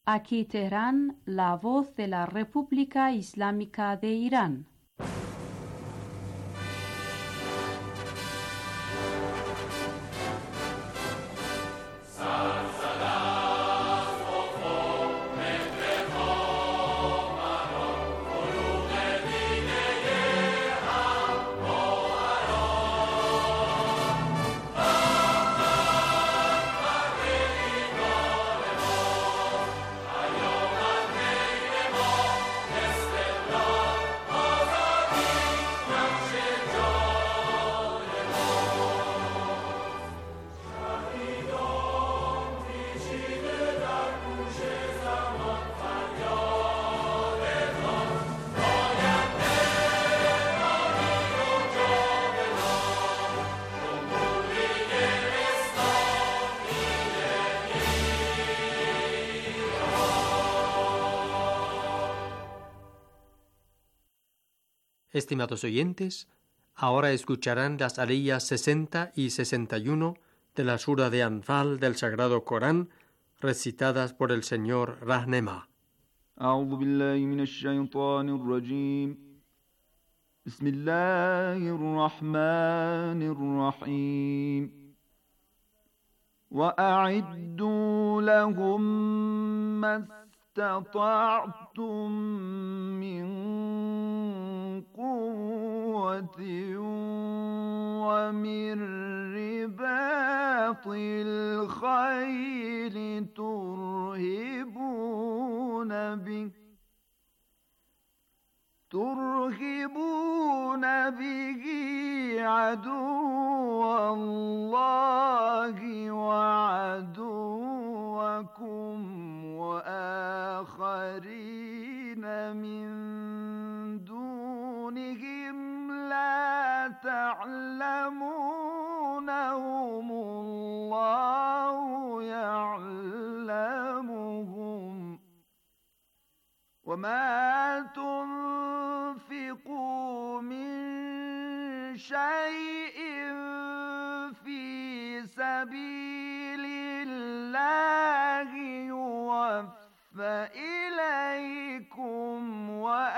Aquí Teherán, la voz de la República Islámica de Irán. Estimados oyentes, ahora escucharán las aliyas 60 y 61 de la sura de Anfal del Sagrado Corán, recitadas por el señor Rahnema. أعوذ بالله من الشيطان الرجيم بسم الله الرحمن الرحيم وأعدوا لهم ما استطعتم من قوة ومن رباط الخيل ترهبون به عدو الله وعدوكم وآخرين من دونهم لا تعلمونهم الله يعلمهم وما تنفقوا من شيء في سبيل الله يوفى إليكم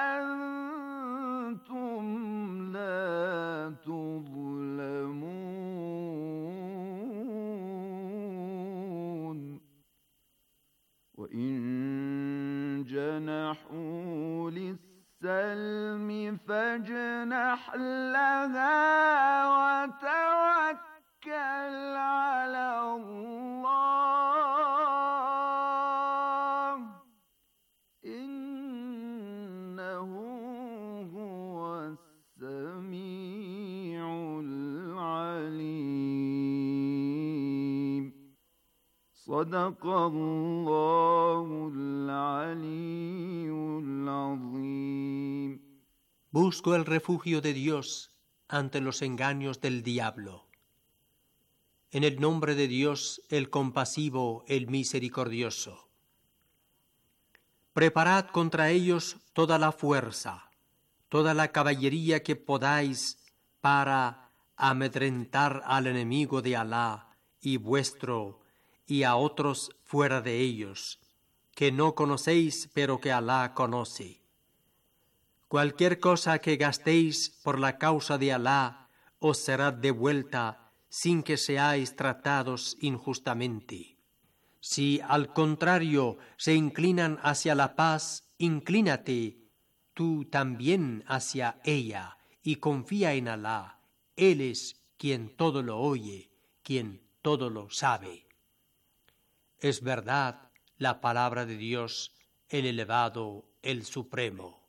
وأنتم لا تظلمون وإن جنحوا للسلم فاجنح لها وتوكل على الله إنه هو السميع العليم صدق الله العلي العظيم. Busco el refugio de Dios ante los engaños del diablo. En el nombre de Dios, el compasivo, el misericordioso. Preparad contra ellos toda la fuerza, toda la caballería que podáis para amedrentar al enemigo de Alá y vuestro y a otros fuera de ellos, que no conocéis pero que Alá conoce. Cualquier cosa que gastéis por la causa de Alá os será devuelta sin que seáis tratados injustamente. Si al contrario se inclinan hacia la paz, inclínate tú también hacia ella y confía en Alá. Él es quien todo lo oye, quien todo lo sabe. Es verdad la palabra de Dios, el elevado, el supremo.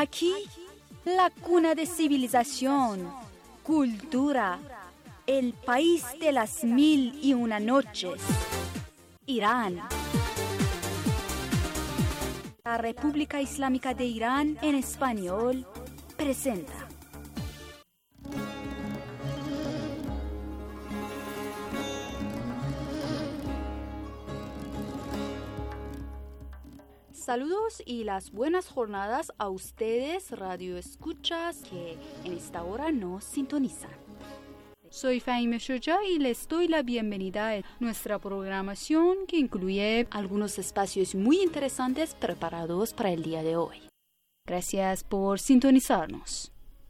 Aquí, la cuna de civilización, cultura, el país de las 1001 noches, Irán. La República Islámica de Irán en español presenta. Saludos y las buenas jornadas a ustedes, radio escuchas, que en esta hora nos sintonizan. Soy Fahime Shoja y les doy la bienvenida a nuestra programación que incluye algunos espacios muy interesantes preparados para el día de hoy. Gracias por sintonizarnos.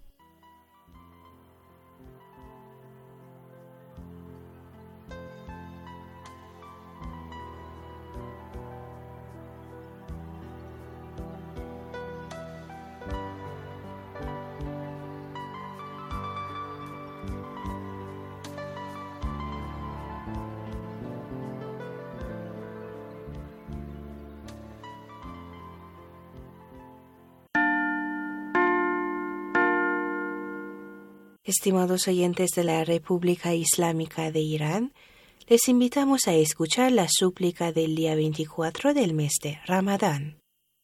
Estimados oyentes de la República Islámica de Irán, les invitamos a escuchar la súplica del día 24 del mes de Ramadán.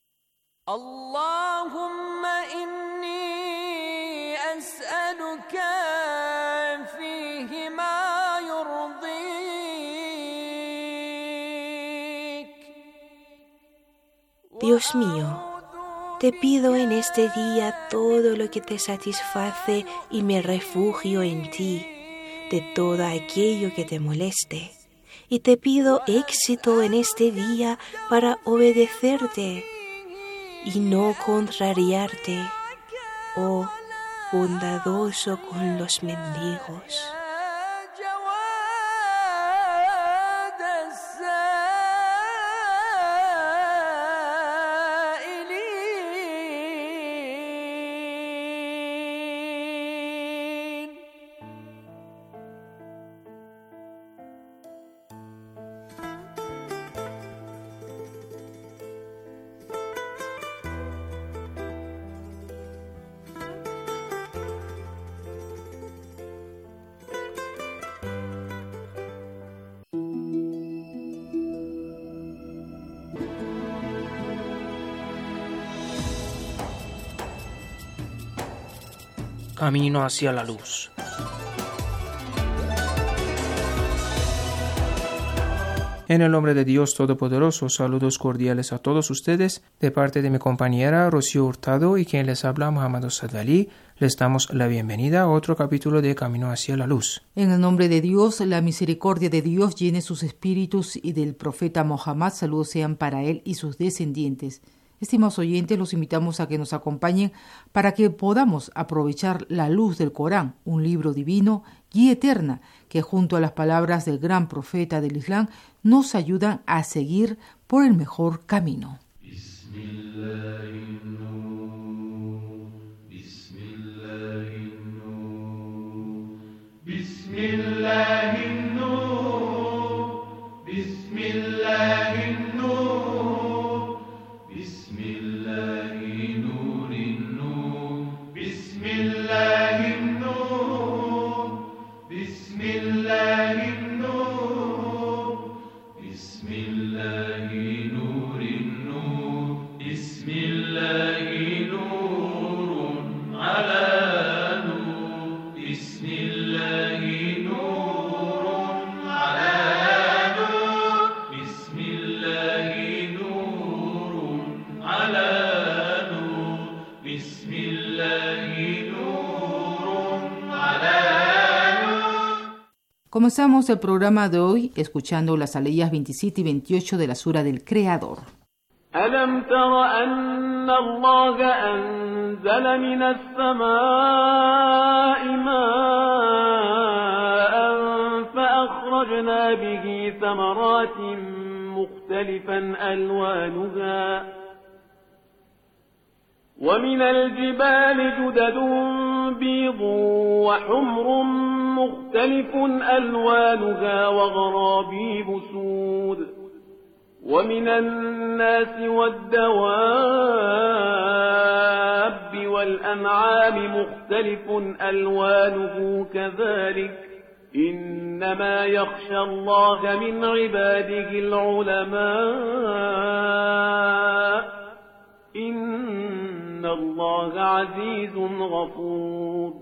Allahumma inni as'aluka fihi ma yurdik. Dios mío, te pido en este día todo lo que te satisface y me refugio en ti de todo aquello que te moleste. Y te pido éxito en este día para obedecerte y no contrariarte, oh bondadoso con los mendigos. Camino hacia la luz. En el nombre de Dios Todopoderoso, saludos cordiales a todos ustedes, de parte de mi compañera Rocío Hurtado y quien les habla, Muhammad Sadali. Les damos la bienvenida a otro capítulo de Camino hacia la luz. En el nombre de Dios, la misericordia de Dios llene sus espíritus y del profeta Mohammed, saludos sean para él y sus descendientes. Estimados oyentes, los invitamos a que nos acompañen para que podamos aprovechar la luz del Corán, un libro divino, guía eterna, que junto a las palabras del gran profeta del Islam nos ayudan a seguir por el mejor camino. Comenzamos el programa de hoy escuchando las aleyas 27 y 28 de la Sura del Creador. ألم تر أن الله أنزل من السماء ماء فأخرجنا به ثمرات مختلفا ألوانها ومن الجبال جدد بيض وحمر مختلف ألوانها وغرابيب سود ومن الناس والدواب والأنعام مختلف ألوانه كذلك إنما يخشى الله من عباده العلماء إن الله عزيز غفور.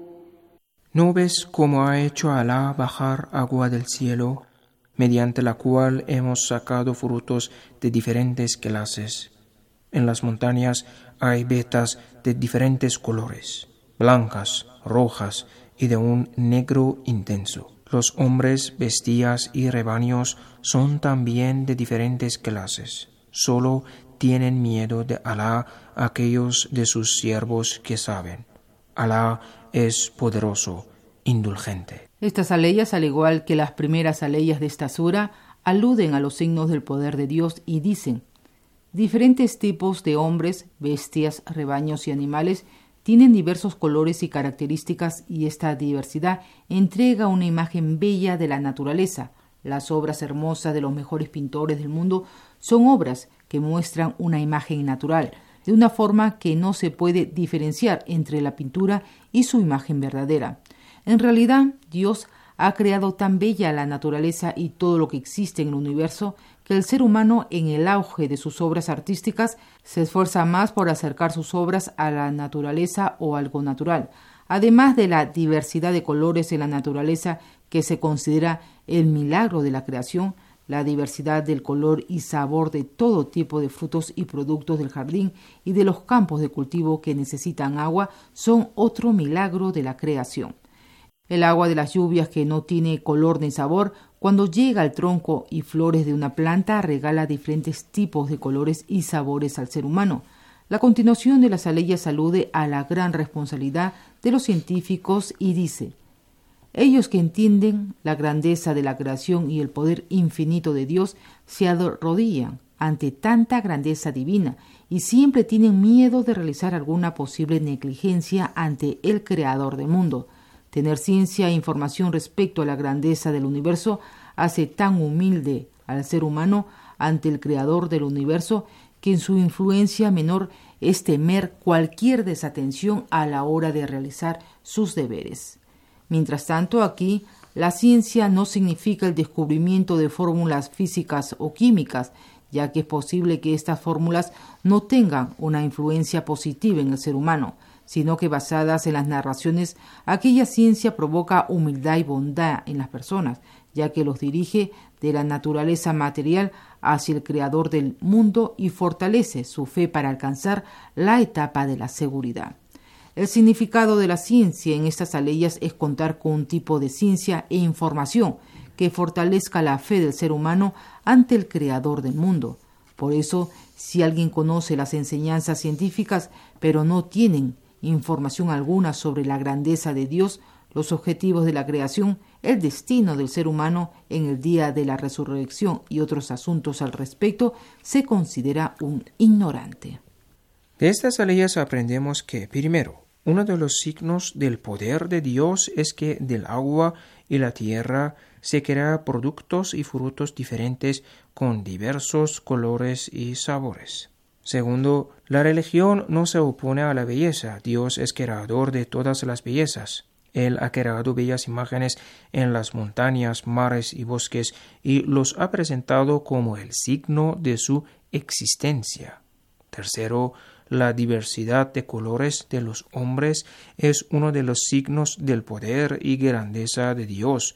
¿No ves cómo ha hecho Alá bajar agua del cielo, mediante la cual hemos sacado frutos de diferentes clases? En las montañas hay vetas de diferentes colores, blancas, rojas y de un negro intenso. Los hombres, bestias y rebaños son también de diferentes clases. Solo tienen miedo de Alá aquellos de sus siervos que saben. Alá es poderoso, indulgente. Estas aleyas, al igual que las primeras aleyas de esta sura, aluden a los signos del poder de Dios y dicen: diferentes tipos de hombres, bestias, rebaños y animales tienen diversos colores y características, y esta diversidad entrega una imagen bella de la naturaleza. Las obras hermosas de los mejores pintores del mundo son obras que muestran una imagen natural, de una forma que no se puede diferenciar entre la pintura y su imagen verdadera. En realidad, Dios ha creado tan bella la naturaleza y todo lo que existe en el universo que el ser humano, en el auge de sus obras artísticas, se esfuerza más por acercar sus obras a la naturaleza o algo natural. Además de la diversidad de colores en la naturaleza, que se considera el milagro de la creación, la diversidad del color y sabor de todo tipo de frutos y productos del jardín y de los campos de cultivo que necesitan agua son otro milagro de la creación. El agua de las lluvias, que no tiene color ni sabor, cuando llega al tronco y flores de una planta, regala diferentes tipos de colores y sabores al ser humano. La continuación de las aleyas alude a la gran responsabilidad de los científicos y dice: ellos que entienden la grandeza de la creación y el poder infinito de Dios se arrodillan ante tanta grandeza divina y siempre tienen miedo de realizar alguna posible negligencia ante el Creador del mundo. Tener ciencia e información respecto a la grandeza del universo hace tan humilde al ser humano ante el Creador del universo que en su influencia menor es temer cualquier desatención a la hora de realizar sus deberes. Mientras tanto, aquí la ciencia no significa el descubrimiento de fórmulas físicas o químicas, ya que es posible que estas fórmulas no tengan una influencia positiva en el ser humano, sino que basadas en las narraciones, aquella ciencia provoca humildad y bondad en las personas, ya que los dirige de la naturaleza material hacia el Creador del mundo y fortalece su fe para alcanzar la etapa de la seguridad. El significado de la ciencia en estas aleyas es contar con un tipo de ciencia e información que fortalezca la fe del ser humano ante el Creador del mundo. Por eso, si alguien conoce las enseñanzas científicas, pero no tienen información alguna sobre la grandeza de Dios, los objetivos de la creación, el destino del ser humano en el día de la resurrección y otros asuntos al respecto, se considera un ignorante. De estas aleyas aprendemos que, primero, uno de los signos del poder de Dios es que del agua y la tierra se crean productos y frutos diferentes con diversos colores y sabores. Segundo, la religión no se opone a la belleza. Dios es creador de todas las bellezas. Él ha creado bellas imágenes en las montañas, mares y bosques y los ha presentado como el signo de su existencia. Tercero, la diversidad de colores de los hombres es uno de los signos del poder y grandeza de Dios,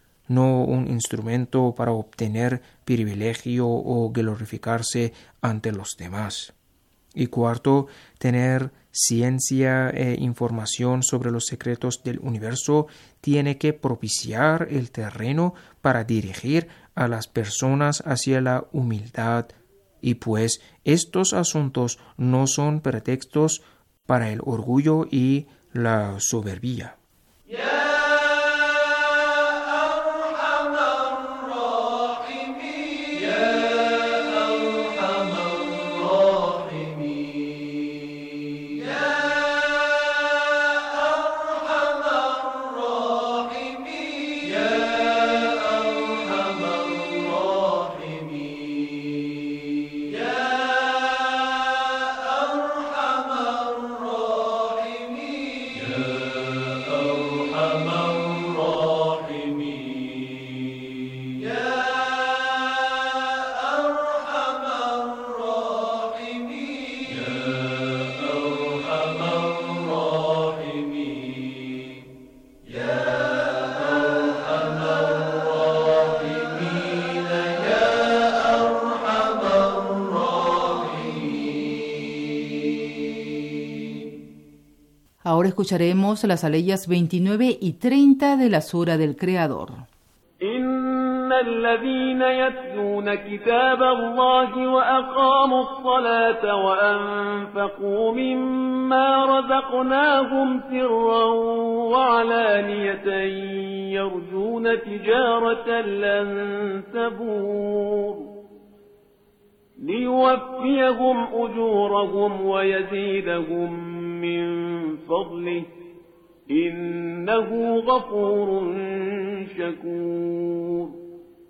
no un instrumento para obtener privilegio o glorificarse ante los demás. Y cuarto, tener ciencia e información sobre los secretos del universo tiene que propiciar el terreno para dirigir a las personas hacia la humildad, y pues estos asuntos no son pretextos para el orgullo y la soberbia. Ahora escucharemos las aleyas 29 y 30 de la Sura del Creador. إن الذين يتلون كتاب الله وأقاموا الصلاة وأنفقوا مما رزقناهم سرا وعلانية يرجون تجارة لن تبور ليوفيهم أجورهم ويزيدهم من فضله إنه غفور شكور.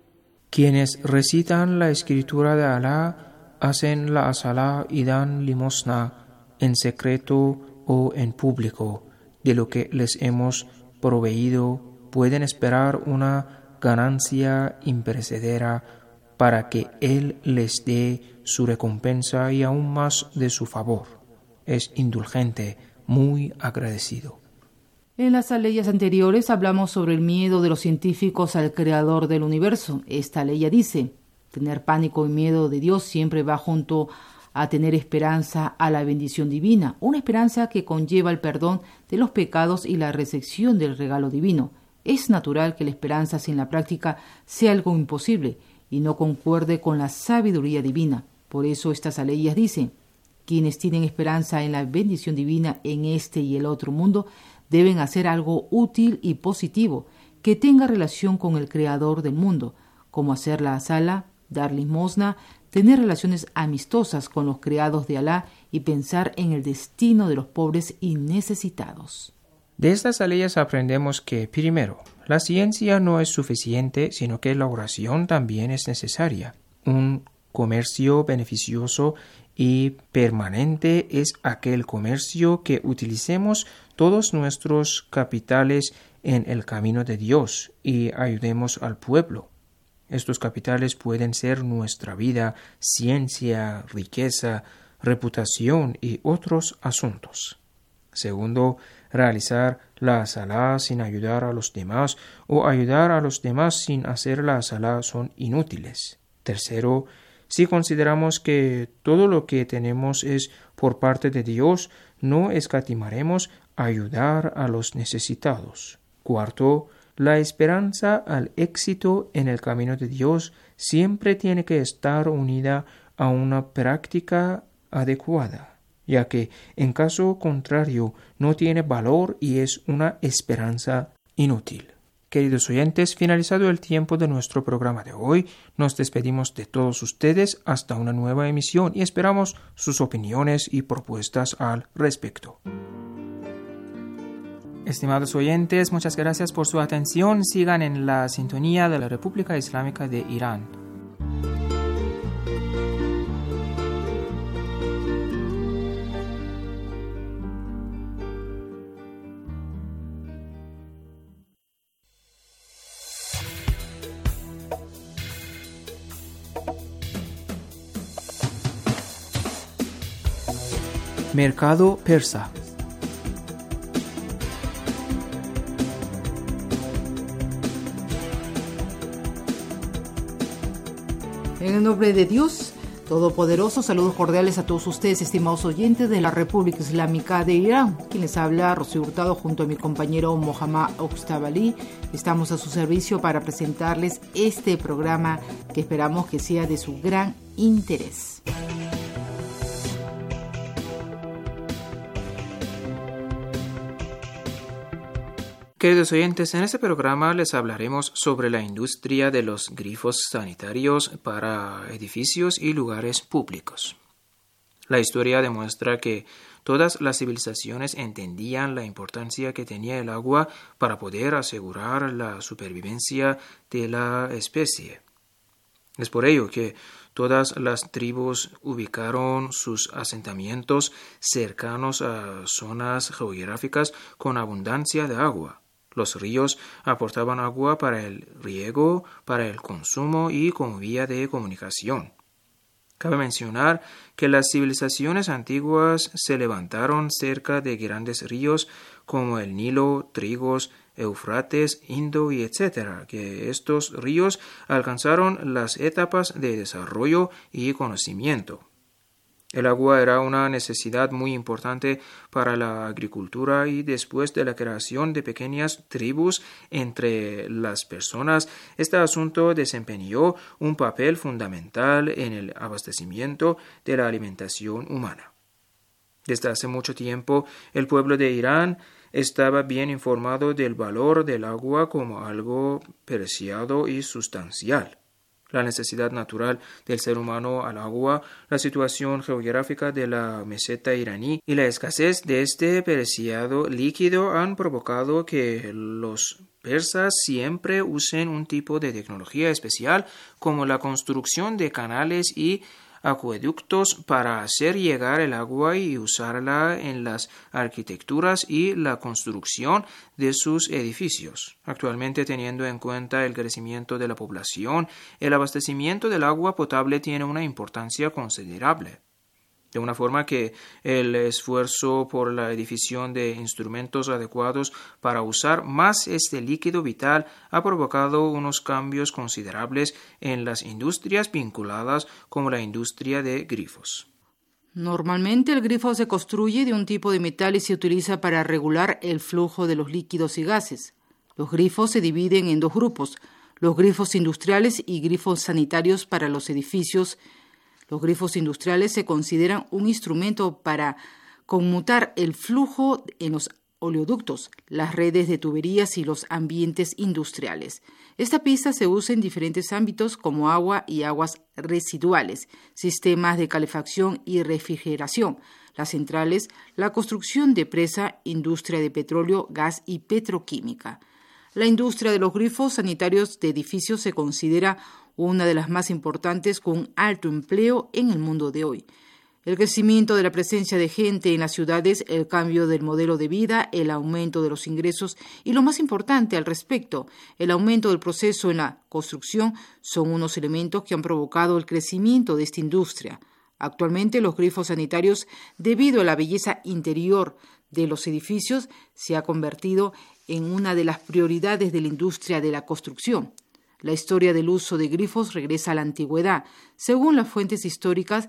Quienes recitan la escritura de Alá, hacen la salá y dan limosna en secreto o en público. De lo que les hemos proveído, pueden esperar una ganancia imperecedera para que Él les dé su recompensa y aún más de su favor. Es indulgente, muy agradecido. En las aleyas anteriores hablamos sobre el miedo de los científicos al creador del universo. Esta aleya dice: tener pánico y miedo de Dios siempre va junto a tener esperanza a la bendición divina, una esperanza que conlleva el perdón de los pecados y la recepción del regalo divino. Es natural que la esperanza sin la práctica sea algo imposible y no concuerde con la sabiduría divina. Por eso estas aleyas dicen: quienes tienen esperanza en la bendición divina en este y el otro mundo deben hacer algo útil y positivo que tenga relación con el creador del mundo, como hacer la sala, dar limosna, tener relaciones amistosas con los creados de Alá y pensar en el destino de los pobres y necesitados. De estas aleyas aprendemos que, primero, la ciencia no es suficiente, sino que la oración también es necesaria. Un comercio beneficioso y permanente es aquel comercio que utilicemos todos nuestros capitales en el camino de Dios y ayudemos al pueblo. Estos capitales pueden ser nuestra vida, ciencia, riqueza, reputación y otros asuntos. Segundo, realizar la salá sin ayudar a los demás o ayudar a los demás sin hacer la salá son inútiles. Tercero, si consideramos que todo lo que tenemos es por parte de Dios, no escatimaremos ayudar a los necesitados. Cuarto, la esperanza al éxito en el camino de Dios siempre tiene que estar unida a una práctica adecuada, ya que en caso contrario no tiene valor y es una esperanza inútil. Queridos oyentes, finalizado el tiempo de nuestro programa de hoy, nos despedimos de todos ustedes hasta una nueva emisión y esperamos sus opiniones y propuestas al respecto. Estimados oyentes, muchas gracias por su atención. Sigan en la sintonía de la República Islámica de Irán. Mercado persa. En el nombre de Dios Todopoderoso, saludos cordiales a todos ustedes, estimados oyentes de la República Islámica de Irán. Quien les habla, Rocío Hurtado, junto a mi compañero Mohammad Oxtabali. Estamos a su servicio para presentarles este programa que esperamos que sea de su gran interés. Queridos oyentes, en este programa les hablaremos sobre la industria de los grifos sanitarios para edificios y lugares públicos. La historia demuestra que todas las civilizaciones entendían la importancia que tenía el agua para poder asegurar la supervivencia de la especie. Es por ello que todas las tribus ubicaron sus asentamientos cercanos a zonas geográficas con abundancia de agua. Los ríos aportaban agua para el riego, para el consumo y como vía de comunicación. Cabe mencionar que las civilizaciones antiguas se levantaron cerca de grandes ríos como el Nilo, Tigris, Éufrates, Indo y etc., que estos ríos alcanzaron las etapas de desarrollo y conocimiento. El agua era una necesidad muy importante para la agricultura y después de la creación de pequeñas tribus entre las personas, este asunto desempeñó un papel fundamental en el abastecimiento de la alimentación humana. Desde hace mucho tiempo, el pueblo de Irán estaba bien informado del valor del agua como algo preciado y sustancial. La necesidad natural del ser humano al agua, la situación geográfica de la meseta iraní y la escasez de este preciado líquido han provocado que los persas siempre usen un tipo de tecnología especial como la construcción de canales y acueductos para hacer llegar el agua y usarla en las arquitecturas y la construcción de sus edificios. Actualmente, teniendo en cuenta el crecimiento de la población, el abastecimiento del agua potable tiene una importancia considerable. De una forma que el esfuerzo por la edificación de instrumentos adecuados para usar más este líquido vital ha provocado unos cambios considerables en las industrias vinculadas como la industria de grifos. Normalmente el grifo se construye de un tipo de metal y se utiliza para regular el flujo de los líquidos y gases. Los grifos se dividen en dos grupos, los grifos industriales y grifos sanitarios para los edificios. Los grifos industriales se consideran un instrumento para conmutar el flujo en los oleoductos, las redes de tuberías y los ambientes industriales. Esta pieza se usa en diferentes ámbitos como agua y aguas residuales, sistemas de calefacción y refrigeración, las centrales, la construcción de presa, industria de petróleo, gas y petroquímica. La industria de los grifos sanitarios de edificios se considera una de las más importantes con alto empleo en el mundo de hoy. El crecimiento de la presencia de gente en las ciudades, el cambio del modelo de vida, el aumento de los ingresos y lo más importante al respecto, el aumento del proceso en la construcción son unos elementos que han provocado el crecimiento de esta industria. Actualmente los grifos sanitarios, debido a la belleza interior de los edificios, se ha convertido en una de las prioridades de la industria de la construcción. La historia del uso de grifos regresa a la antigüedad. Según las fuentes históricas,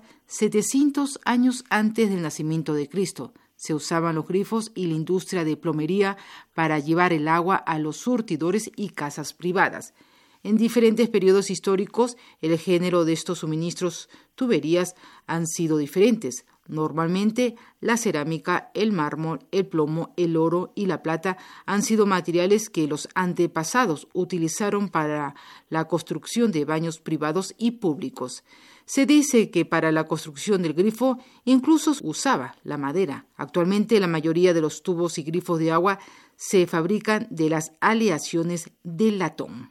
700 años antes del nacimiento de Cristo, se usaban los grifos y la industria de plomería para llevar el agua a los surtidores y casas privadas. En diferentes periodos históricos, el género de estos suministros tuberías han sido diferentes. Normalmente, la cerámica, el mármol, el plomo, el oro y la plata han sido materiales que los antepasados utilizaron para la construcción de baños privados y públicos. Se dice que para la construcción del grifo incluso usaba la madera. Actualmente, la mayoría de los tubos y grifos de agua se fabrican de las aleaciones del latón.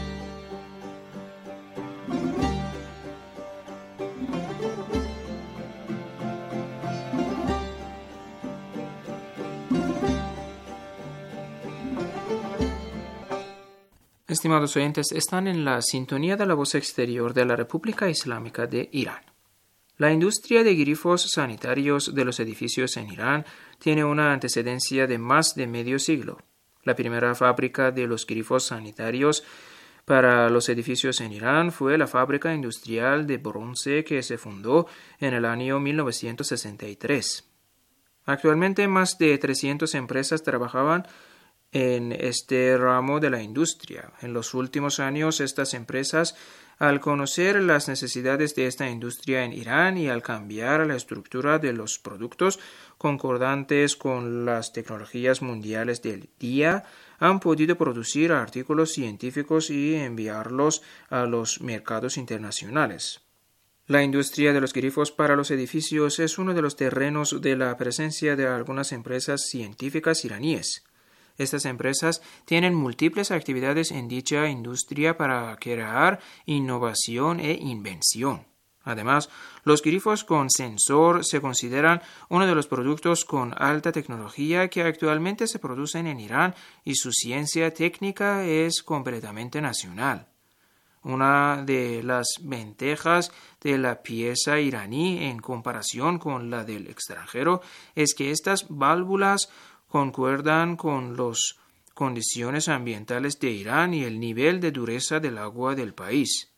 Estimados oyentes, están en la sintonía de la voz exterior de la República Islámica de Irán. La industria de grifos sanitarios de los edificios en Irán tiene una antecedencia de más de medio siglo. La primera fábrica de los grifos sanitarios para los edificios en Irán fue la fábrica industrial de bronce que se fundó en el año 1963. Actualmente más de 300 empresas trabajaban en este ramo de la industria. En los últimos años, estas empresas, al conocer las necesidades de esta industria en Irán y al cambiar la estructura de los productos concordantes con las tecnologías mundiales del día, han podido producir artículos científicos y enviarlos a los mercados internacionales. La industria de los grifos para los edificios es uno de los terrenos de la presencia de algunas empresas científicas iraníes. Estas empresas tienen múltiples actividades en dicha industria para crear innovación e invención. Además, los grifos con sensor se consideran uno de los productos con alta tecnología que actualmente se producen en Irán y su ciencia técnica es completamente nacional. Una de las ventajas de la pieza iraní en comparación con la del extranjero es que estas válvulas concuerdan con las condiciones ambientales de Irán y el nivel de dureza del agua del país.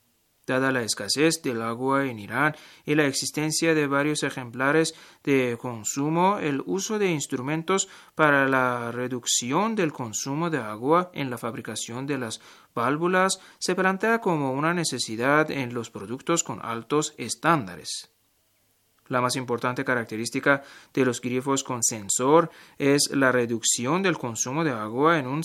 Dada la escasez del agua en Irán y la existencia de varios ejemplares de consumo, el uso de instrumentos para la reducción del consumo de agua en la fabricación de las válvulas se plantea como una necesidad en los productos con altos estándares. La más importante característica de los grifos con sensor es la reducción del consumo de agua en un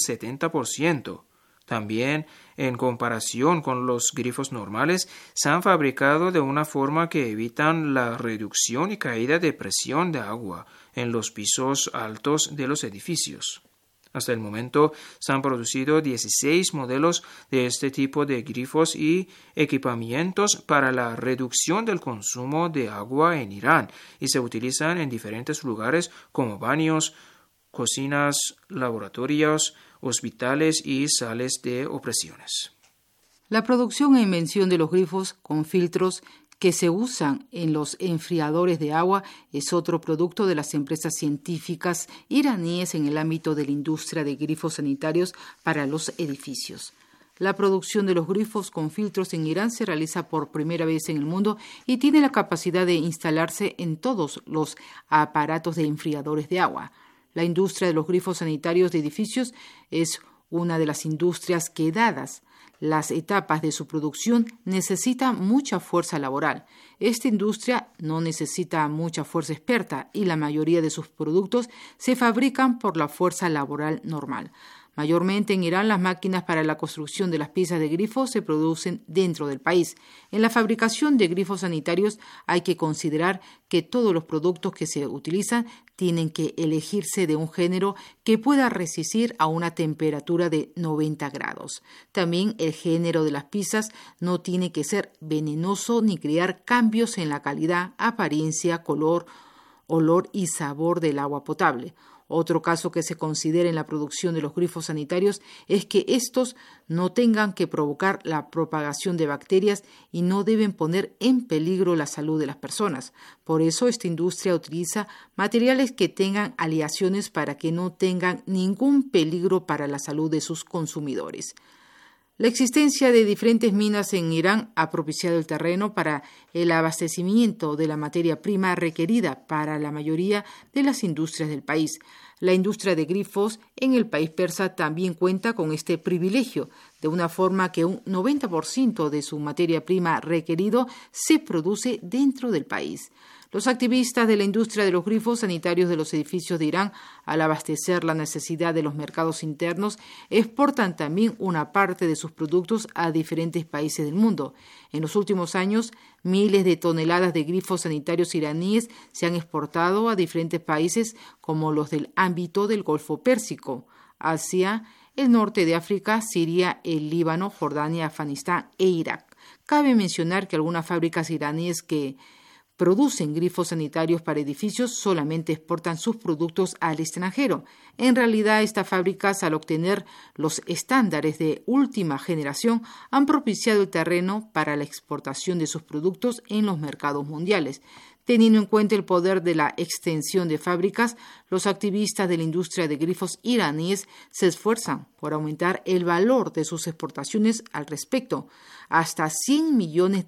70%. También, en comparación con los grifos normales, se han fabricado de una forma que evitan la reducción y caída de presión de agua en los pisos altos de los edificios. Hasta el momento se han producido 16 modelos de este tipo de grifos y equipamientos para la reducción del consumo de agua en Irán y se utilizan en diferentes lugares como baños, cocinas, laboratorios, hospitales y salas de operaciones. La producción e invención de los grifos con filtros que se usan en los enfriadores de agua es otro producto de las empresas científicas iraníes en el ámbito de la industria de grifos sanitarios para los edificios. La producción de los grifos con filtros en Irán se realiza por primera vez en el mundo y tiene la capacidad de instalarse en todos los aparatos de enfriadores de agua. La industria de los grifos sanitarios de edificios es una de las industrias que, dadas las etapas de su producción, necesita mucha fuerza laboral. Esta industria no necesita mucha fuerza experta y la mayoría de sus productos se fabrican por la fuerza laboral normal. Mayormente en Irán, las máquinas para la construcción de las piezas de grifos se producen dentro del país. En la fabricación de grifos sanitarios hay que considerar que todos los productos que se utilizan tienen que elegirse de un género que pueda resistir a una temperatura de 90 grados. También el género de las piezas no tiene que ser venenoso ni crear cambios en la calidad, apariencia, color, olor y sabor del agua potable. Otro caso que se considera en la producción de los grifos sanitarios es que estos no tengan que provocar la propagación de bacterias y no deben poner en peligro la salud de las personas. Por eso, esta industria utiliza materiales que tengan aleaciones para que no tengan ningún peligro para la salud de sus consumidores. La existencia de diferentes minas en Irán ha propiciado el terreno para el abastecimiento de la materia prima requerida para la mayoría de las industrias del país. La industria de grifos en el país persa también cuenta con este privilegio, de una forma que un 90% de su materia prima requerido se produce dentro del país. Los activistas de la industria de los grifos sanitarios de los edificios de Irán, al abastecer la necesidad de los mercados internos, exportan también una parte de sus productos a diferentes países del mundo. En los últimos años, miles de toneladas de grifos sanitarios iraníes se han exportado a diferentes países como los del ámbito del Golfo Pérsico, Asia, el norte de África, Siria, el Líbano, Jordania, Afganistán e Irak. Cabe mencionar que algunas fábricas iraníes que producen grifos sanitarios para edificios solamente exportan sus productos al extranjero. En realidad, estas fábricas, al obtener los estándares de última generación, han propiciado el terreno para la exportación de sus productos en los mercados mundiales. Teniendo en cuenta el poder de la extensión de fábricas, los activistas de la industria de grifos iraníes se esfuerzan por aumentar el valor de sus exportaciones al respecto, hasta $100 millones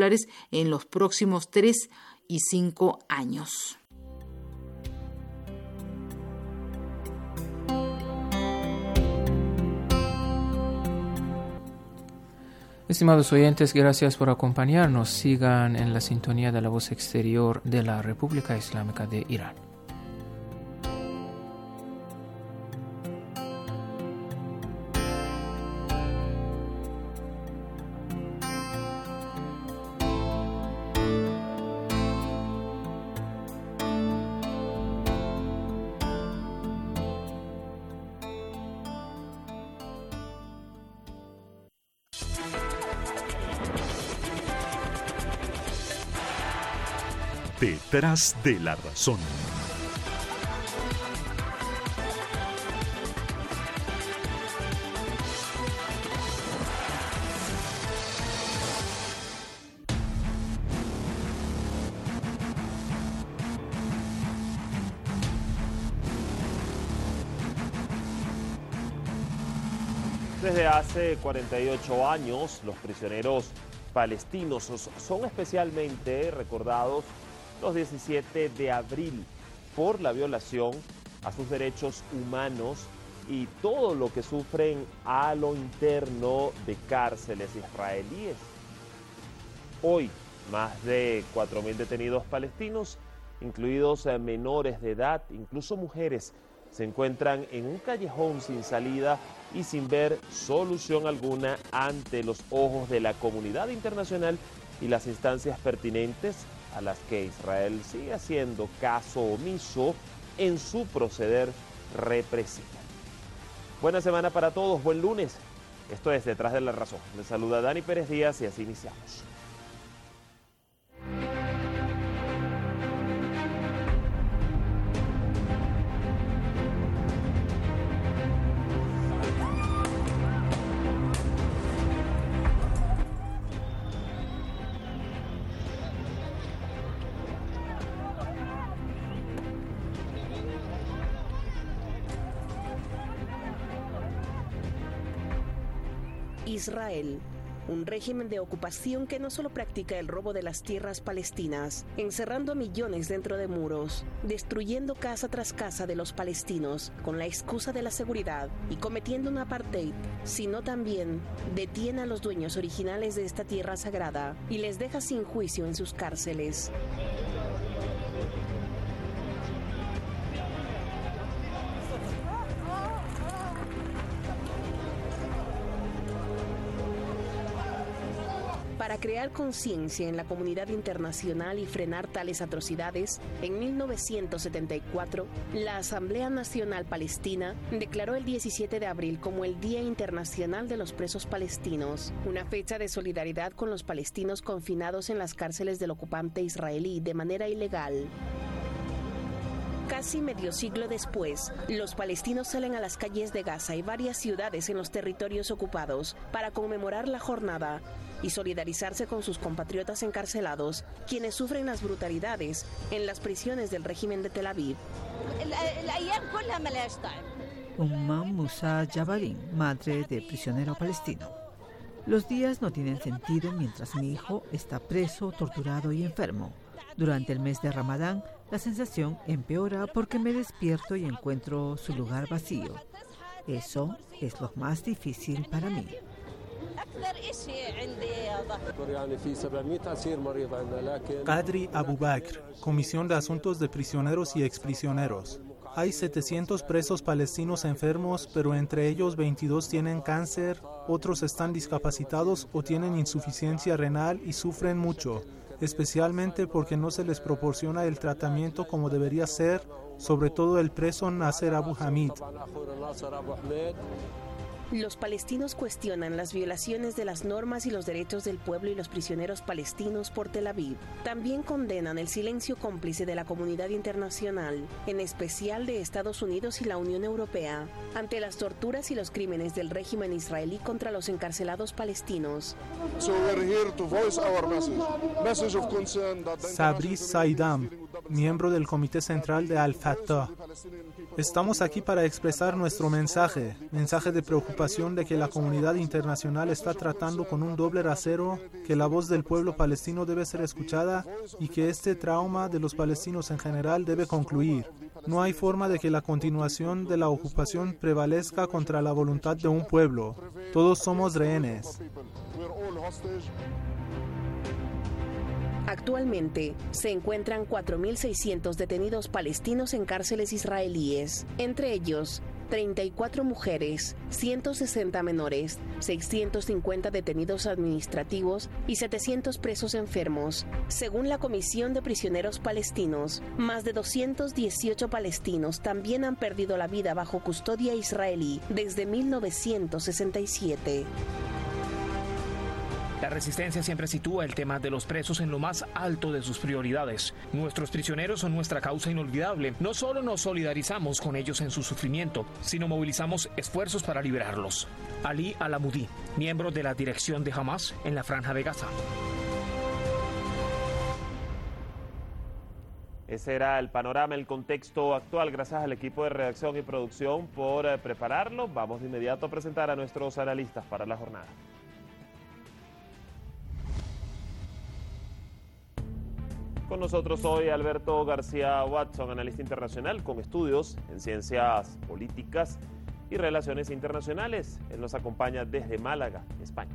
en los próximos 3 y 5 años. Estimados oyentes, gracias por acompañarnos. Sigan en la sintonía de la voz exterior de la República Islámica de Irán. Detrás de la razón. Desde hace 48 años, los prisioneros palestinos. Son especialmente recordados los 17 de abril por la violación a sus derechos humanos y todo lo que sufren a lo interno de cárceles israelíes. Hoy, más de 4.000 detenidos palestinos, incluidos menores de edad, incluso mujeres, se encuentran en un callejón sin salida y sin ver solución alguna ante los ojos de la comunidad internacional y las instancias pertinentes a las que Israel sigue haciendo caso omiso en su proceder represivo. Buena semana para todos, buen lunes. Esto es Detrás de la Razón. Les saluda Dani Pérez Díaz y así iniciamos. Israel, un régimen de ocupación que no solo practica el robo de las tierras palestinas, encerrando a millones dentro de muros, destruyendo casa tras casa de los palestinos con la excusa de la seguridad y cometiendo un apartheid, sino también detiene a los dueños originales de esta tierra sagrada y les deja sin juicio en sus cárceles. Para crear conciencia en la comunidad internacional y frenar tales atrocidades, en 1974, la Asamblea Nacional Palestina declaró el 17 de abril como el Día Internacional de los Presos Palestinos, una fecha de solidaridad con los palestinos confinados en las cárceles del ocupante israelí de manera ilegal. Casi medio siglo después, los palestinos salen a las calles de Gaza y varias ciudades en los territorios ocupados para conmemorar la jornada y solidarizarse con sus compatriotas encarcelados, quienes sufren las brutalidades en las prisiones del régimen de Tel Aviv. Umman Musa Jabalin, madre de prisionero palestino. Los días no tienen sentido mientras mi hijo está preso, torturado y enfermo. Durante el mes de Ramadán, la sensación empeora porque me despierto y encuentro su lugar vacío. Eso es lo más difícil para mí. Qadri Abu Bakr, Comisión de Asuntos de Prisioneros y Exprisioneros. Hay 700 presos palestinos enfermos, pero entre ellos 22 tienen cáncer, otros están discapacitados o tienen insuficiencia renal y sufren mucho, especialmente porque no se les proporciona el tratamiento como debería ser, sobre todo el preso Nasser Abu Hamid. Los palestinos cuestionan las violaciones de las normas y los derechos del pueblo y los prisioneros palestinos por Tel Aviv. También condenan el silencio cómplice de la comunidad internacional, en especial de Estados Unidos y la Unión Europea, ante las torturas y los crímenes del régimen israelí contra los encarcelados palestinos. Sabri Saidam, miembro del Comité Central de Al-Fatah. Estamos aquí para expresar nuestro mensaje de preocupación de que la comunidad internacional está tratando con un doble rasero, que la voz del pueblo palestino debe ser escuchada y que este trauma de los palestinos en general debe concluir. No hay forma de que la continuación de la ocupación prevalezca contra la voluntad de un pueblo. Todos somos rehenes. Actualmente se encuentran 4.600 detenidos palestinos en cárceles israelíes, entre ellos 34 mujeres, 160 menores, 650 detenidos administrativos y 700 presos enfermos. Según la Comisión de Prisioneros Palestinos, más de 218 palestinos también han perdido la vida bajo custodia israelí desde 1967. La resistencia siempre sitúa el tema de los presos en lo más alto de sus prioridades. Nuestros prisioneros son nuestra causa inolvidable. No solo nos solidarizamos con ellos en su sufrimiento, sino movilizamos esfuerzos para liberarlos. Ali Alamudi, miembro de la dirección de Hamas en la Franja de Gaza. Ese era el panorama, el contexto actual. Gracias al equipo de redacción y producción por prepararlo. Vamos de inmediato a presentar a nuestros analistas para la jornada. Con nosotros hoy Alberto García Watson, analista internacional con estudios en ciencias políticas y relaciones internacionales. Él nos acompaña desde Málaga, España.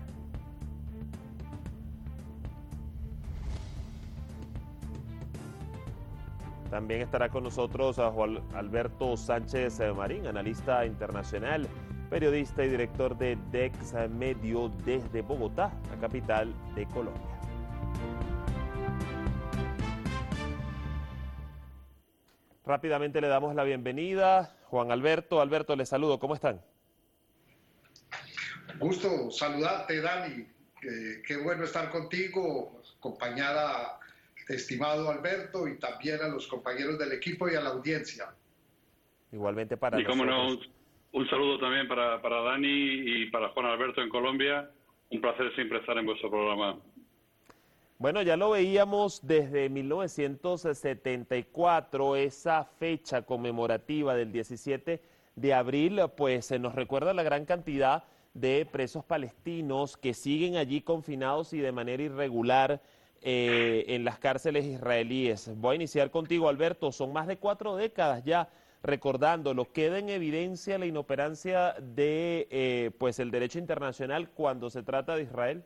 También estará con nosotros a Juan Alberto Sánchez Marín, analista internacional, periodista y director de Dex Medio desde Bogotá, la capital de Colombia. Rápidamente le damos la bienvenida. Juan Alberto. Alberto, les saludo. ¿Cómo están? Gusto saludarte, Dani. Qué bueno estar contigo, acompañada, estimado Alberto, y también a los compañeros del equipo y a la audiencia. Igualmente para nosotros. Y cómo no, un saludo también para Dani y para Juan Alberto en Colombia. Un placer siempre estar en vuestro programa. Bueno, ya lo veíamos desde 1974, esa fecha conmemorativa del 17 de abril, pues se nos recuerda la gran cantidad de presos palestinos que siguen allí confinados y de manera irregular en las cárceles israelíes. Voy a iniciar contigo, Alberto. Son más de 4 décadas ya recordándolo. Queda en evidencia la inoperancia de pues el derecho internacional cuando se trata de Israel.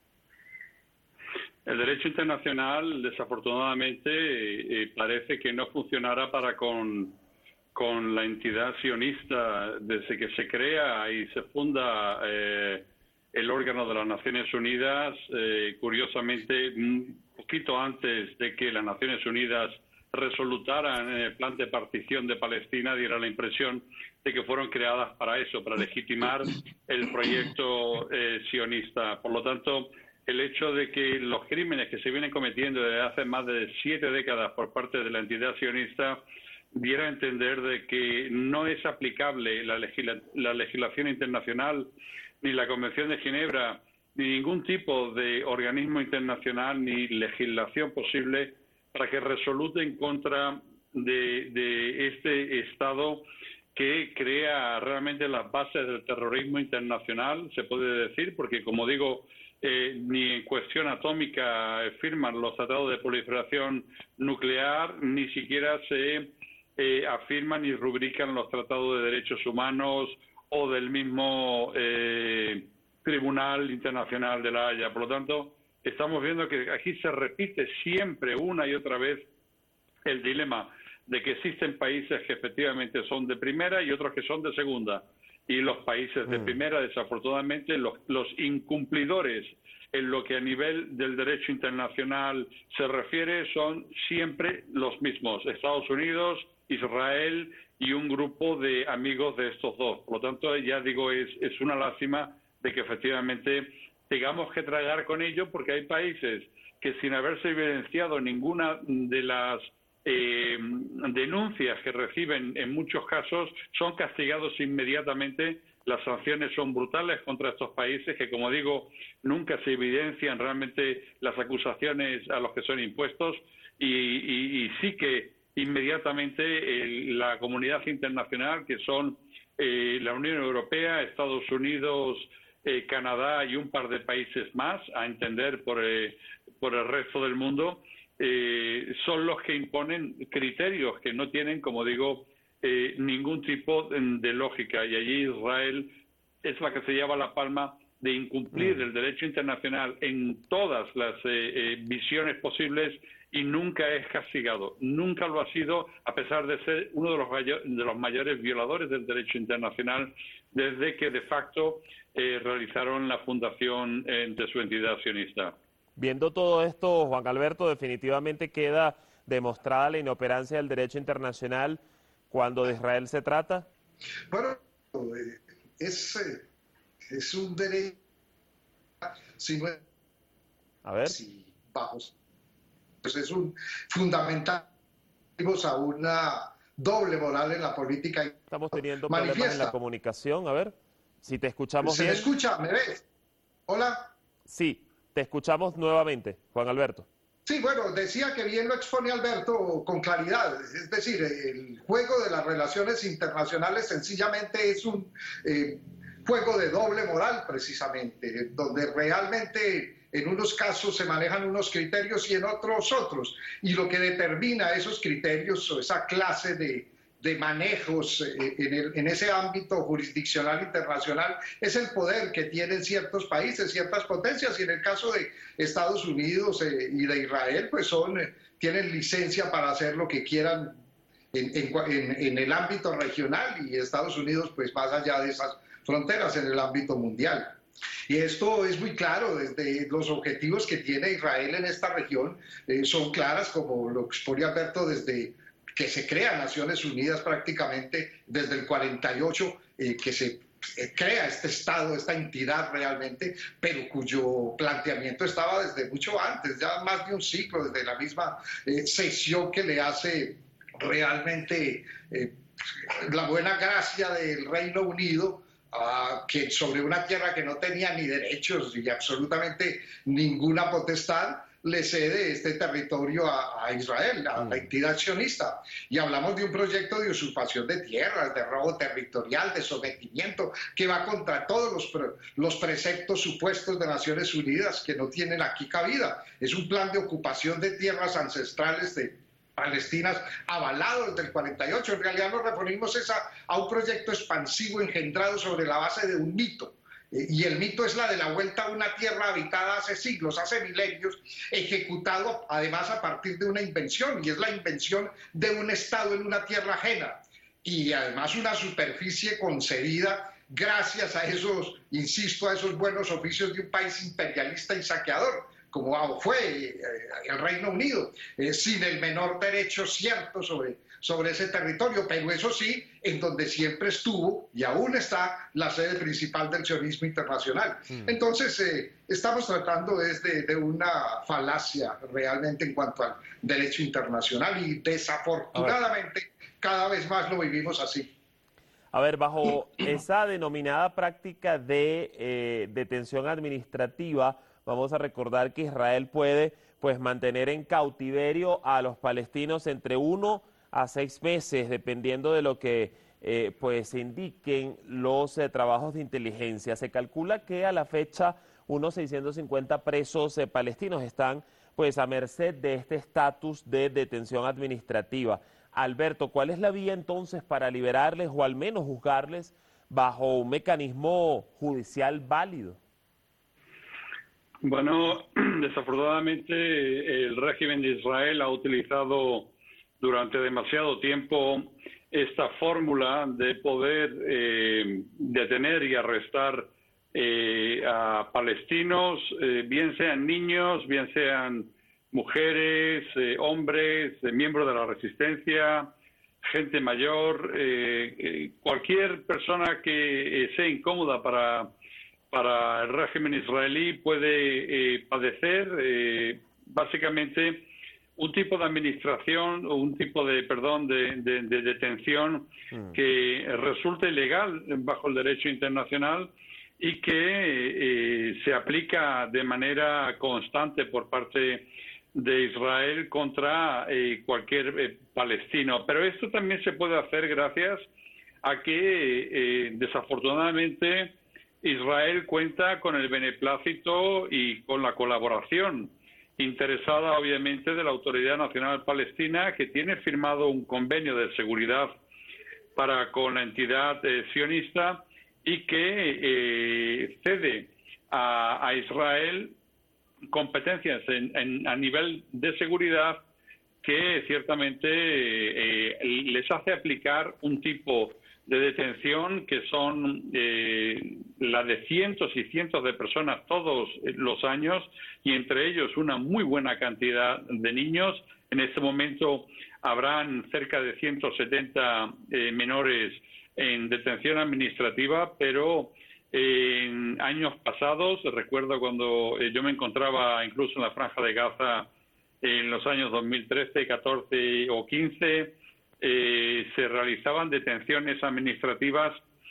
El derecho internacional, desafortunadamente, parece que no funcionará para con la entidad sionista desde que se crea y se funda el órgano de las Naciones Unidas. Curiosamente, un poquito antes de que las Naciones Unidas resolutaran en el plan de partición de Palestina, diera la impresión de que fueron creadas para eso, para legitimar el proyecto sionista. Por lo tanto, el hecho de que los crímenes que se vienen cometiendo desde hace más de 7 décadas por parte de la entidad sionista diera a entender de que no es aplicable la legislación internacional, ni la Convención de Ginebra, ni ningún tipo de organismo internacional, ni legislación posible para que resolute en contra de este Estado que crea realmente las bases del terrorismo internacional, se puede decir, porque como digo, ni en cuestión atómica firman los tratados de proliferación nuclear, ni siquiera se afirman y rubrican los tratados de derechos humanos o del mismo Tribunal Internacional de la Haya. Por lo tanto, estamos viendo que aquí se repite siempre una y otra vez el dilema de que existen países que efectivamente son de primera y otros que son de segunda. Y los países de primera, desafortunadamente, los incumplidores en lo que a nivel del derecho internacional se refiere son siempre los mismos: Estados Unidos, Israel y un grupo de amigos de estos dos. Por lo tanto, ya digo, es una lástima de que efectivamente tengamos que tragar con ello, porque hay países que, sin haberse evidenciado ninguna de las denuncias que reciben en muchos casos, son castigados inmediatamente. Las sanciones son brutales contra estos países que, como digo, nunca se evidencian realmente las acusaciones a los que son impuestos y sí que inmediatamente la comunidad internacional, que son la Unión Europea, Estados Unidos, Canadá y un par de países más, a entender por el resto del mundo, son los que imponen criterios que no tienen, como digo, ningún tipo de lógica. Y allí Israel es la que se lleva la palma de incumplir el derecho internacional en todas las visiones posibles y nunca es castigado. Nunca lo ha sido, a pesar de ser uno de los mayores violadores del derecho internacional desde que de facto realizaron la fundación de su entidad sionista. Viendo todo esto, Juan Alberto, definitivamente queda demostrada la inoperancia del derecho internacional cuando de Israel se trata. Bueno, es un derecho, si no es, a ver, si vamos, pues es un fundamental a una doble moral en la política. Estamos teniendo problemas en la comunicación. A ver, si te escuchamos bien. ¿Se me escucha? ¿Me ves? Hola. Sí, te escuchamos nuevamente, Juan Alberto. Sí, bueno, decía que bien lo expone Alberto con claridad. Es decir, el juego de las relaciones internacionales sencillamente es un juego de doble moral precisamente, donde realmente en unos casos se manejan unos criterios y en otros otros. Y lo que determina esos criterios o esa clase de manejos en ese ámbito jurisdiccional internacional es el poder que tienen ciertos países, ciertas potencias, y en el caso de Estados Unidos y de Israel, pues tienen licencia para hacer lo que quieran en el ámbito regional, y Estados Unidos pues más allá de esas fronteras en el ámbito mundial. Y esto es muy claro, desde los objetivos que tiene Israel en esta región son claras, como lo expone Alberto, desde que se crea Naciones Unidas prácticamente desde el 48, que se crea este Estado, esta entidad realmente, pero cuyo planteamiento estaba desde mucho antes, ya más de un siglo, desde la misma cesión que le hace realmente la buena gracia del Reino Unido, que sobre una tierra que no tenía ni derechos y absolutamente ninguna potestad, le cede este territorio a Israel, a la entidad sionista. Y hablamos de un proyecto de usurpación de tierras, de robo territorial, de sometimiento, que va contra todos los preceptos supuestos de Naciones Unidas, que no tienen aquí cabida. Es un plan de ocupación de tierras ancestrales palestinas avalado desde el 48. En realidad nos referimos a un proyecto expansivo engendrado sobre la base de un mito. Y el mito es la de la vuelta a una tierra habitada hace siglos, hace milenios, ejecutado además a partir de una invención, y es la invención de un Estado en una tierra ajena, y además una superficie concedida gracias a esos, insisto, a esos buenos oficios de un país imperialista y saqueador, como fue el Reino Unido, sin el menor derecho cierto sobre ese territorio, pero eso sí, en donde siempre estuvo y aún está la sede principal del sionismo internacional. Entonces, estamos tratando de una falacia realmente en cuanto al derecho internacional, y desafortunadamente cada vez más lo vivimos así. A ver, bajo esa denominada práctica de detención administrativa, vamos a recordar que Israel puede pues mantener en cautiverio a los palestinos entre 1 a 6 meses, dependiendo de lo que pues indiquen los trabajos de inteligencia. Se calcula que a la fecha unos 650 presos palestinos están pues a merced de este estatus de detención administrativa. Alberto, ¿cuál es la vía entonces para liberarles o al menos juzgarles bajo un mecanismo judicial válido? Bueno, desafortunadamente el régimen de Israel ha utilizado durante demasiado tiempo esta fórmula de poder detener y arrestar a palestinos, bien sean niños, bien sean mujeres, hombres, miembros de la resistencia, gente mayor, cualquier persona que sea incómoda para el régimen israelí puede padecer básicamente un tipo de administración o un tipo de detención que resulta ilegal bajo el derecho internacional y que se aplica de manera constante por parte de Israel contra cualquier palestino. Pero esto también se puede hacer gracias a que desafortunadamente Israel cuenta con el beneplácito y con la colaboración interesada obviamente de la Autoridad Nacional Palestina, que tiene firmado un convenio de seguridad con la entidad sionista y que cede a Israel competencias a nivel de seguridad que ciertamente les hace aplicar un tipo de detención que son la de cientos y cientos de personas todos los años, y entre ellos una muy buena cantidad de niños. En este momento habrán cerca de 170 menores en detención administrativa, pero en años pasados, recuerdo cuando yo me encontraba incluso en la Franja de Gaza en los años 2013, 14 o 15, se realizaban detenciones administrativas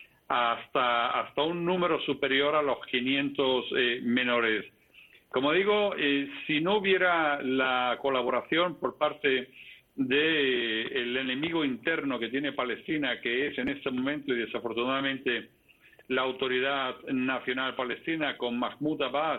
hasta un número superior a los 500 menores. Como digo, si no hubiera la colaboración por parte del enemigo interno que tiene Palestina, que es en este momento y desafortunadamente la Autoridad Nacional Palestina con Mahmoud Abbas,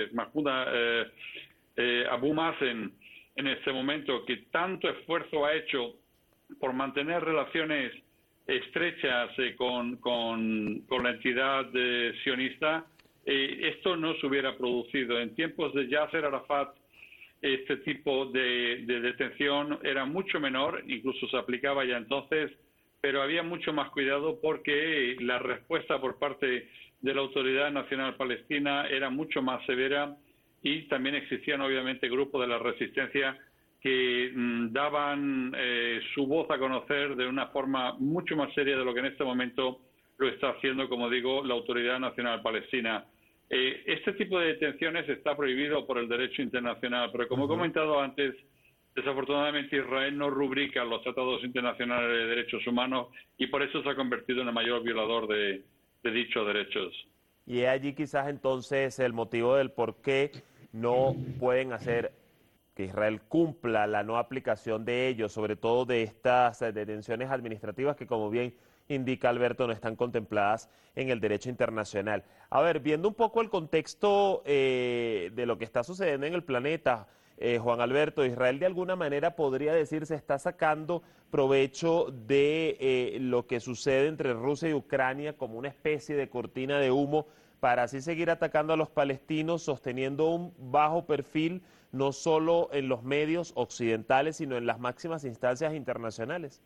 Abu Mazen, en este momento, que tanto esfuerzo ha hecho por mantener relaciones estrechas con la entidad sionista, esto no se hubiera producido. En tiempos de Yasser Arafat, este tipo de detención era mucho menor, incluso se aplicaba ya entonces, pero había mucho más cuidado porque la respuesta por parte de la Autoridad Nacional Palestina era mucho más severa, y también existían obviamente grupos de la resistencia que daban su voz a conocer de una forma mucho más seria de lo que en este momento lo está haciendo, como digo, la Autoridad Nacional Palestina. Este tipo de detenciones está prohibido por el derecho internacional, pero como he comentado antes, desafortunadamente Israel no rubrica los tratados internacionales de derechos humanos y por eso se ha convertido en el mayor violador de dichos derechos. Y es allí quizás entonces el motivo del por qué no pueden hacer que Israel cumpla la no aplicación de ellos, sobre todo de estas detenciones administrativas que, como bien indica Alberto, no están contempladas en el derecho internacional. A ver, viendo un poco el contexto de lo que está sucediendo en el planeta, Juan Alberto, Israel de alguna manera podría decirse está sacando provecho de lo que sucede entre Rusia y Ucrania como una especie de cortina de humo para así seguir atacando a los palestinos, sosteniendo un bajo perfil no solo en los medios occidentales, sino en las máximas instancias internacionales.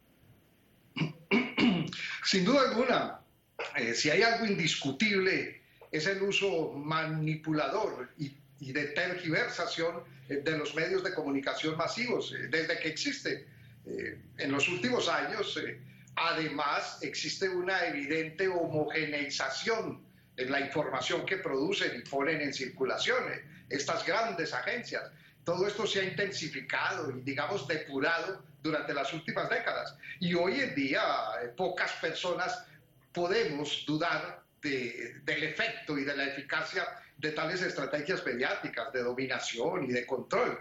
Sin duda alguna, si hay algo indiscutible es el uso manipulador y de tergiversación de los medios de comunicación masivos, desde que existe. En los últimos años, además, existe una evidente homogeneización en la información que producen y ponen en circulación estas grandes agencias. Todo esto se ha intensificado y, digamos, depurado durante las últimas décadas. Y hoy en día pocas personas podemos dudar del efecto y de la eficacia de tales estrategias mediáticas de dominación y de control.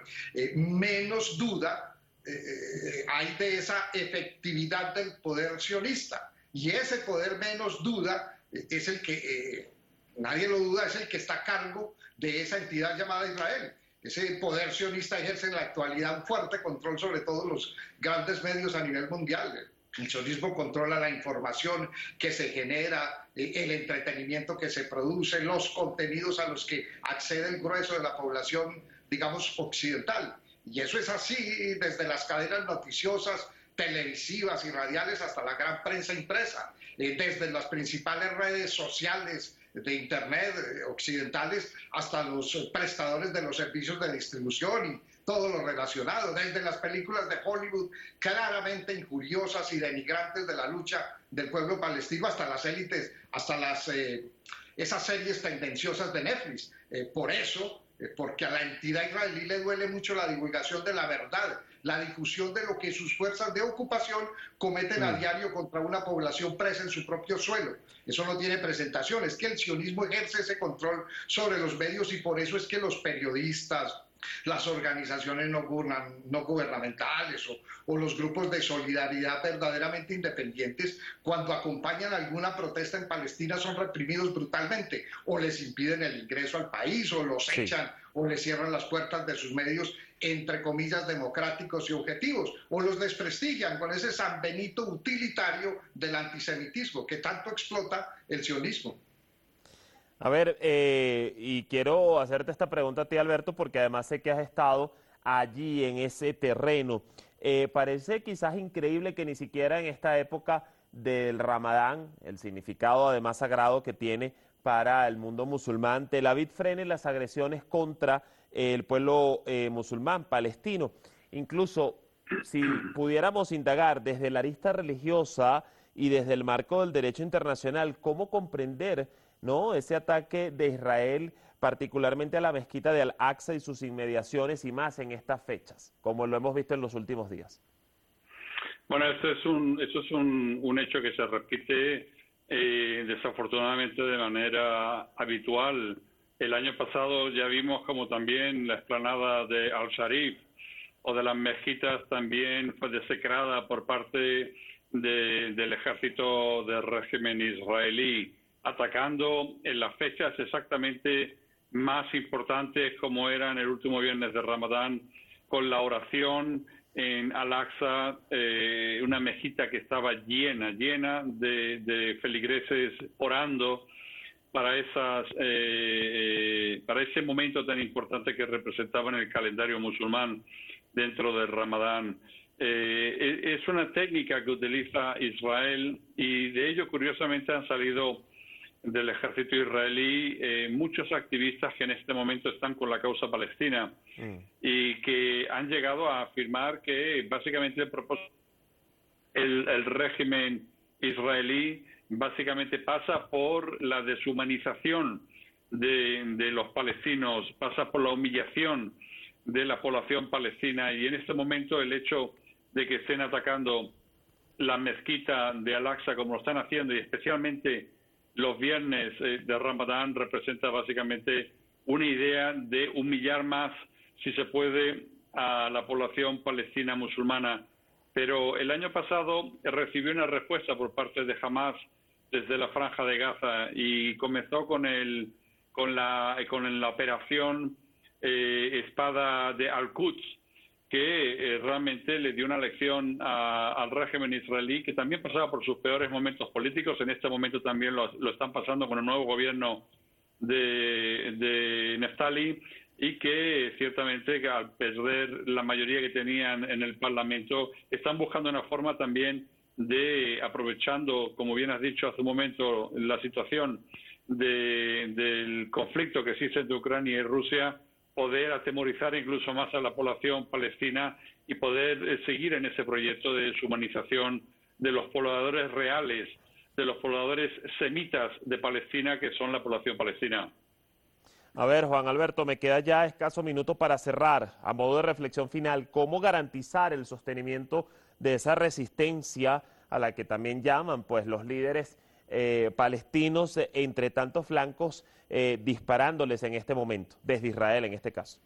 Menos duda hay de esa efectividad del poder sionista. Y ese poder, menos duda, es el que, nadie lo duda, es el que está a cargo de esa entidad llamada Israel. Ese poder sionista ejerce en la actualidad un fuerte control sobre todos los grandes medios a nivel mundial. El sionismo controla la información que se genera, el entretenimiento que se produce, los contenidos a los que accede el grueso de la población, digamos, occidental. Y eso es así desde las cadenas noticiosas, televisivas y radiales hasta la gran prensa impresa, desde las principales redes sociales de Internet occidentales hasta los prestadores de los servicios de distribución y todo lo relacionado, desde las películas de Hollywood claramente injuriosas y denigrantes de la lucha del pueblo palestino hasta las élites, hasta esas series tendenciosas de Netflix. Por eso, porque a la entidad israelí le duele mucho la divulgación de la verdad, la difusión de lo que sus fuerzas de ocupación cometen a diario contra una población presa en su propio suelo. Eso no tiene presentación, es que el sionismo ejerce ese control sobre los medios y por eso es que los periodistas, las organizaciones no gubernamentales o los grupos de solidaridad verdaderamente independientes, cuando acompañan alguna protesta en Palestina, son reprimidos brutalmente o les impiden el ingreso al país o los echan o les cierran las puertas de sus medios, entre comillas, democráticos y objetivos, o los desprestigian con ese San Benito utilitario del antisemitismo que tanto explota el sionismo. A ver, y quiero hacerte esta pregunta a ti, Alberto, porque además sé que has estado allí en ese terreno. Parece quizás increíble que ni siquiera en esta época del Ramadán, el significado además sagrado que tiene para el mundo musulmán, Tel Aviv frene las agresiones contra el pueblo musulmán palestino. Incluso si pudiéramos indagar desde la arista religiosa y desde el marco del derecho internacional, ¿cómo comprender ese ataque de Israel, particularmente a la mezquita de Al-Aqsa y sus inmediaciones y más en estas fechas, como lo hemos visto en los últimos días? Bueno, esto es un hecho que se repite desafortunadamente de manera habitual. El año pasado ya vimos como también la explanada de Al-Sharif o de las mezquitas también fue desecrada por parte del ejército del régimen israelí. atacando en las fechas exactamente más importantes, como era en el último viernes de Ramadán, con la oración en Al-Aqsa, una mezquita que estaba llena de feligreses orando para ese momento tan importante que representaban el calendario musulmán dentro del Ramadán. Es una técnica que utiliza Israel, y de ello curiosamente han salido del ejército israelí muchos activistas que en este momento están con la causa palestina y que han llegado a afirmar que básicamente el régimen israelí básicamente pasa por la deshumanización de los palestinos, pasa por la humillación de la población palestina, y en este momento el hecho de que estén atacando la mezquita de Al-Aqsa como lo están haciendo, y especialmente los viernes de Ramadán, representa básicamente una idea de humillar más, si se puede, a la población palestina musulmana. Pero el año pasado recibió una respuesta por parte de Hamas desde la Franja de Gaza, y comenzó con la operación Espada de Al-Quds, que realmente le dio una lección al régimen israelí, que también pasaba por sus peores momentos políticos. En este momento también lo están pasando con el nuevo gobierno de Neftali, y que ciertamente al perder la mayoría que tenían en el Parlamento, están buscando una forma también de, aprovechando, como bien has dicho hace un momento, la situación del conflicto que existe entre Ucrania y Rusia, poder atemorizar incluso más a la población palestina y poder seguir en ese proyecto de deshumanización de los pobladores reales, de los pobladores semitas de Palestina, que son la población palestina. A ver, Juan Alberto, me queda ya escaso minuto para cerrar. A modo de reflexión final, ¿cómo garantizar el sostenimiento de esa resistencia a la que también llaman pues los líderes palestinos entre tantos flancos disparándoles en este momento, desde Israel en este caso?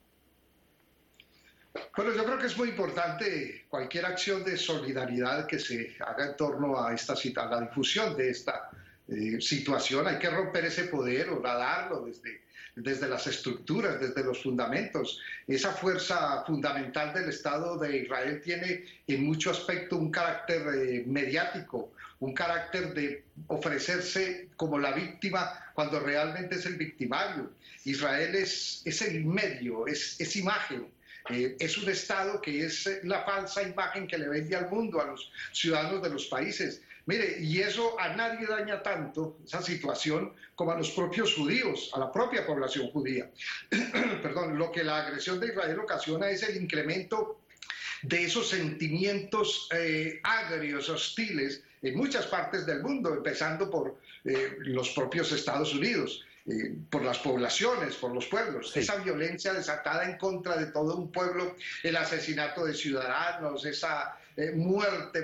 Bueno, yo creo que es muy importante cualquier acción de solidaridad que se haga en torno a la difusión de esta situación. Hay que romper ese poder, horadarlo desde las estructuras, desde los fundamentos. Esa fuerza fundamental del Estado de Israel tiene en mucho aspecto un carácter mediático, un carácter de ofrecerse como la víctima cuando realmente es el victimario. Israel es el medio, es imagen. Es un Estado que es la falsa imagen que le vende al mundo, a los ciudadanos de los países. Mire, y eso a nadie daña tanto, esa situación, como a los propios judíos, a la propia población judía. Perdón, lo que la agresión de Israel ocasiona es el incremento de esos sentimientos agrios, hostiles, en muchas partes del mundo, empezando por los propios Estados Unidos. Por las poblaciones, por los pueblos, sí. Esa violencia desatada en contra de todo un pueblo, el asesinato de ciudadanos, esa muerte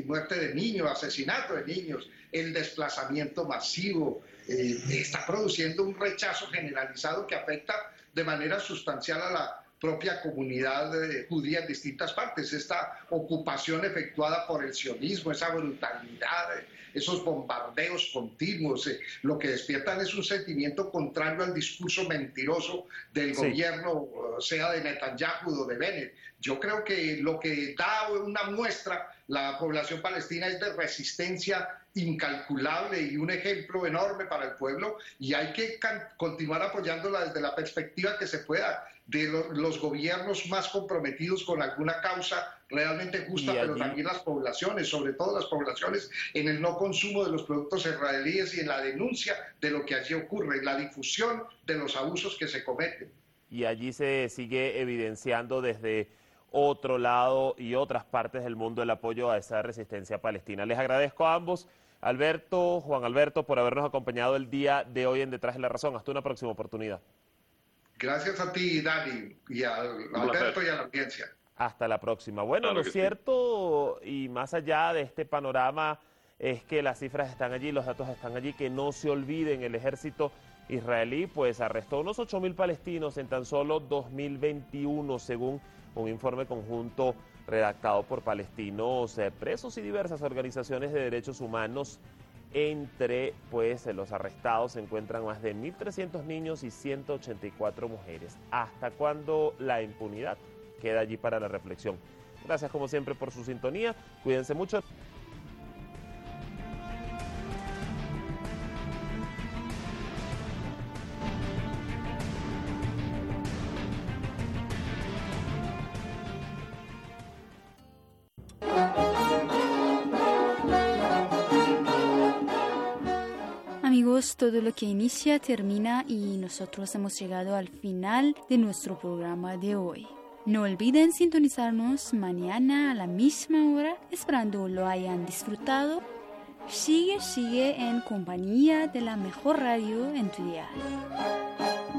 de niños, asesinato de niños, el desplazamiento masivo, está produciendo un rechazo generalizado que afecta de manera sustancial a la propia comunidad judía en distintas partes. Esta ocupación efectuada por el sionismo, esa brutalidad, esos bombardeos continuos, lo que despiertan es un sentimiento contrario al discurso mentiroso del gobierno, sea de Netanyahu o de Bennett. Yo creo que lo que da una muestra la población palestina es de resistencia incalculable y un ejemplo enorme para el pueblo, y hay que continuar apoyándola desde la perspectiva que se pueda, de los gobiernos más comprometidos con alguna causa realmente justa, pero también las poblaciones, sobre todo las poblaciones, en el no consumo de los productos israelíes y en la denuncia de lo que allí ocurre, en la difusión de los abusos que se cometen. Y allí se sigue evidenciando desde otro lado y otras partes del mundo el apoyo a esa resistencia palestina. Les agradezco a ambos, Juan Alberto, por habernos acompañado el día de hoy en Detrás de la Razón. Hasta una próxima oportunidad. Gracias a ti, Dani, y a Alberto y a la audiencia. Hasta la próxima. Bueno, lo cierto, y más allá de este panorama, es que las cifras están allí, los datos están allí, que no se olviden, el ejército israelí pues arrestó unos 8.000 palestinos en tan solo 2021, según un informe conjunto redactado por palestinos presos y diversas organizaciones de derechos humanos Entre los arrestados se encuentran más de 1.300 niños y 184 mujeres. ¿Hasta cuándo la impunidad? Queda allí para la reflexión. Gracias como siempre por su sintonía. Cuídense mucho. Amigos, todo lo que inicia termina y nosotros hemos llegado al final de nuestro programa de hoy. No olviden sintonizarnos mañana a la misma hora, esperando lo hayan disfrutado. Sigue en compañía de la mejor radio en tu dial.